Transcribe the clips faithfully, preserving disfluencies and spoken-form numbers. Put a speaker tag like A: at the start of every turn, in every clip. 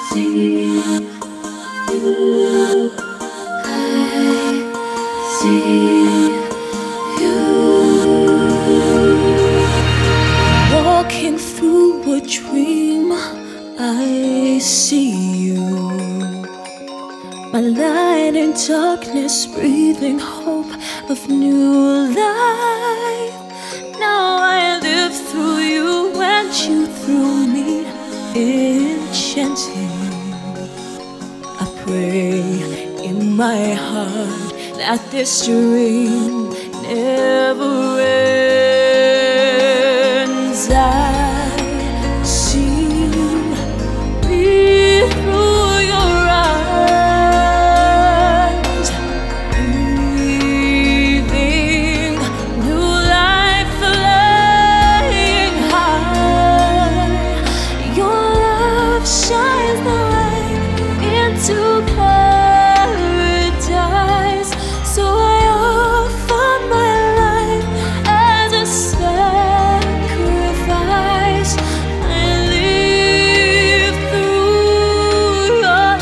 A: see you. I see you. Walking through a dream, I see you. My light in darkness, breathing hope of new life. Now I live through you and you through me, enchanting. I pray in my heart that this dream never ends. I see me through your eyes, breathing new life, flying high. Your love shines the way into paradise. So I offer my life as a sacrifice. I live through your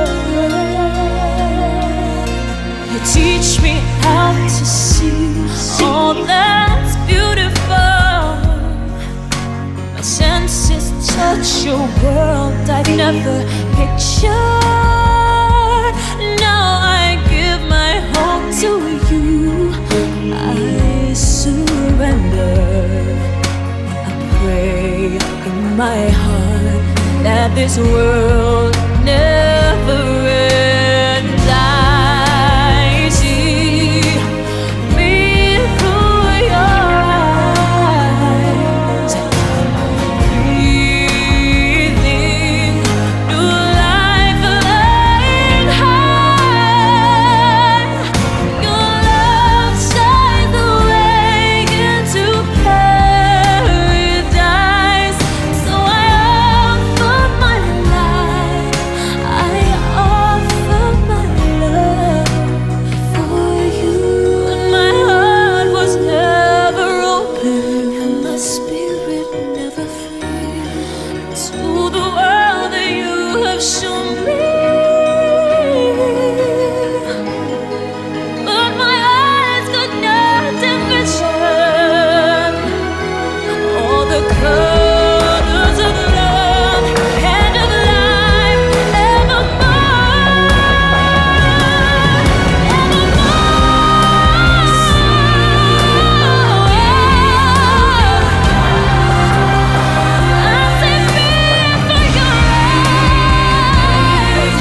A: love. You teach me how to see all that's beautiful. My senses touch your world I've never pictured. Now I give my hope to you. I surrender. I pray in my heart that this world never ends. I see me through your eyes, breathing new life, flying high. Your love shines the way into paradise. So I offer my life, I offer my love for you. And my heart was never open, and my spirit never free to the world that you have shown me. But my eyes could not envision all the colors of love and of life evermore, evermore. I say fear for your eyes,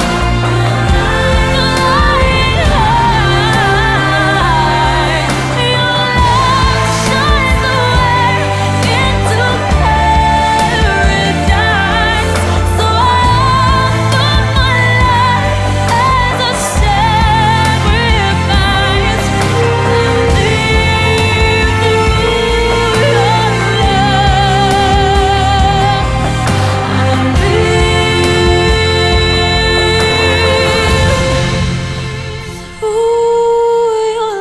A: flying high. Your love shines the way into paradise. So I offer my life as a sacrifice. I live through your love. I live through your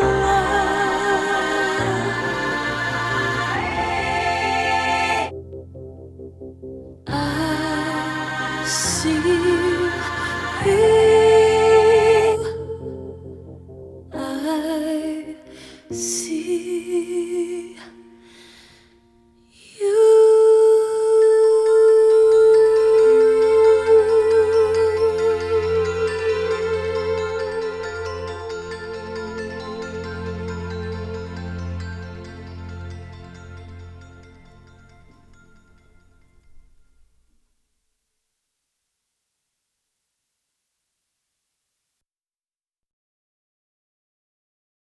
A: love. I see